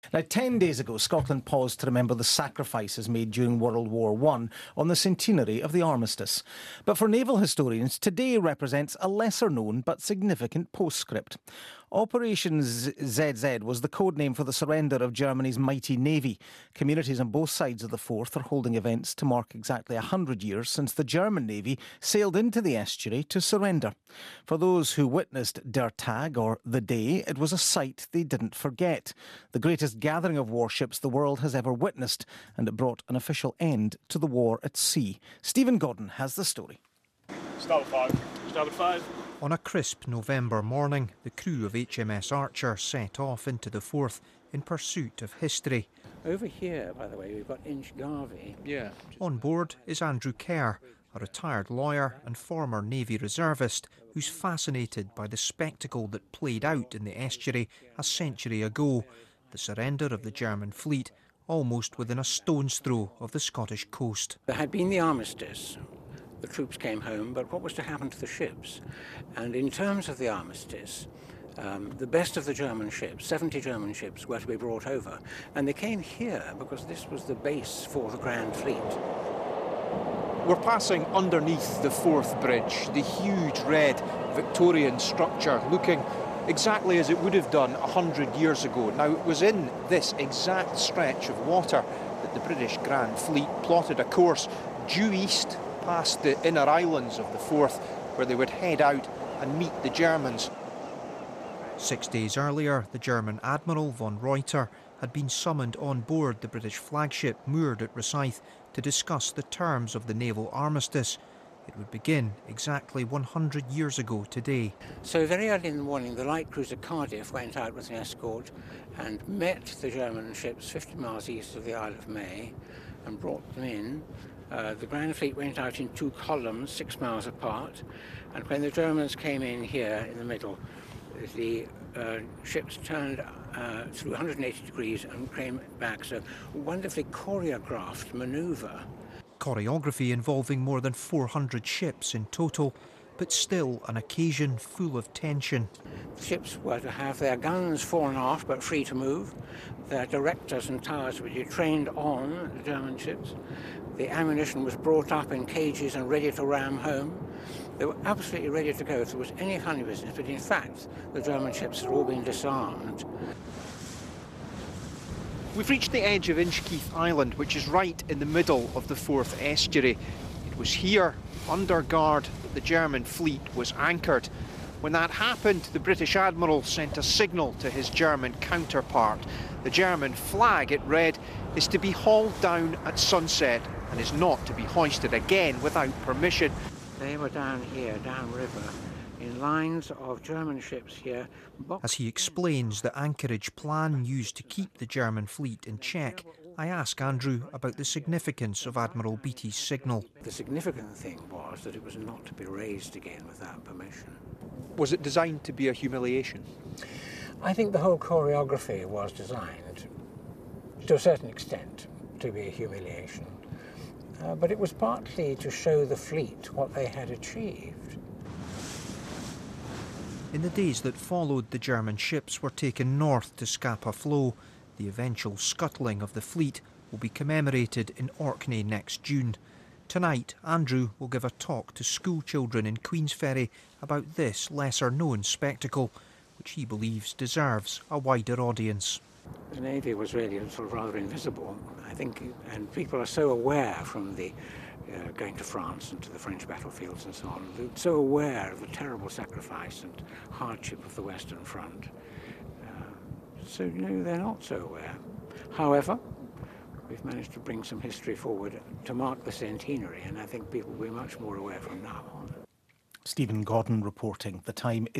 Now, 10 days ago, Scotland paused to remember the sacrifices made during World War I on the centenary of the armistice. But for naval historians, today represents a lesser-known but significant postscript. Operation ZZ was the code name for the surrender of Germany's mighty navy. Communities on both sides of the Forth are holding events to mark exactly 100 years since the German navy sailed into the estuary to surrender. For those who witnessed Der Tag, or the day, it was a sight they didn't forget. The greatest gathering of warships the world has ever witnessed, and it brought an official end to the war at sea. Stephen Godden has the story. Starboard 5. Starboard 5. On a crisp November morning, the crew of HMS Archer set off into the Forth in pursuit of history. Over here, by the way, we've got Inchgarvey. Yeah. On board is Andrew Kerr, a retired lawyer and former Navy reservist who's fascinated by the spectacle that played out in the estuary a century ago, the surrender of the German fleet, almost within a stone's throw of the Scottish coast. There had been the armistice. The troops came home, but what was to happen to the ships? And in terms of the armistice, the best of the German ships, 70 German ships, were to be brought over. And they came here because this was the base for the Grand Fleet. We're passing underneath the Forth Bridge, the huge red Victorian structure, looking exactly as it would have done 100 years ago. Now, it was in this exact stretch of water that the British Grand Fleet plotted a course due east past the inner islands of the Forth, where they would head out and meet the Germans. 6 days earlier, the German Admiral von Reuter had been summoned on board the British flagship moored at Rosyth to discuss the terms of the naval armistice. It would begin exactly 100 years ago today. So very early in the morning, the light cruiser Cardiff went out with an escort and met the German ships 50 miles east of the Isle of May and brought them in. The Grand Fleet went out in two columns, 6 miles apart, and when the Germans came in here in the middle, the ships turned through 180 degrees and came back. So a wonderfully choreographed manoeuvre. Choreography involving more than 400 ships in total, but still an occasion full of tension. The ships were to have their guns fore and aft but free to move. Their directors and towers were to be trained on the German ships. The ammunition was brought up in cages and ready to ram home. They were absolutely ready to go if there was any funny business, but in fact the German ships had all been disarmed. We've reached the edge of Inchkeith Island, which is right in the middle of the Forth estuary. It was here, under guard, that the German fleet was anchored. When that happened, the British Admiral sent a signal to his German counterpart. The German flag, it read, is to be hauled down at sunset and is not to be hoisted again without permission. They were down here, downriver, in lines of German ships here. As he explains the anchorage plan used to keep the German fleet in check, I ask Andrew about the significance of Admiral Beattie's signal. The significant thing was that it was not to be raised again without permission. Was it designed to be a humiliation? I think the whole choreography was designed, to a certain extent, to be a humiliation. But it was partly to show the fleet what they had achieved. In the days that followed, the German ships were taken north to Scapa Flow. The eventual scuttling of the fleet will be commemorated in Orkney next June. Tonight, Andrew will give a talk to school children in Queensferry about this lesser-known spectacle, which he believes deserves a wider audience. The Navy was really sort of rather invisible, I think, and people are so aware from the going to France and to the French battlefields and so on, they're so aware of the terrible sacrifice and hardship of the Western Front. So, they're not so aware. However, we've managed to bring some history forward to mark the centenary, and I think people will be much more aware from now on. Stephen Godden reporting. The time is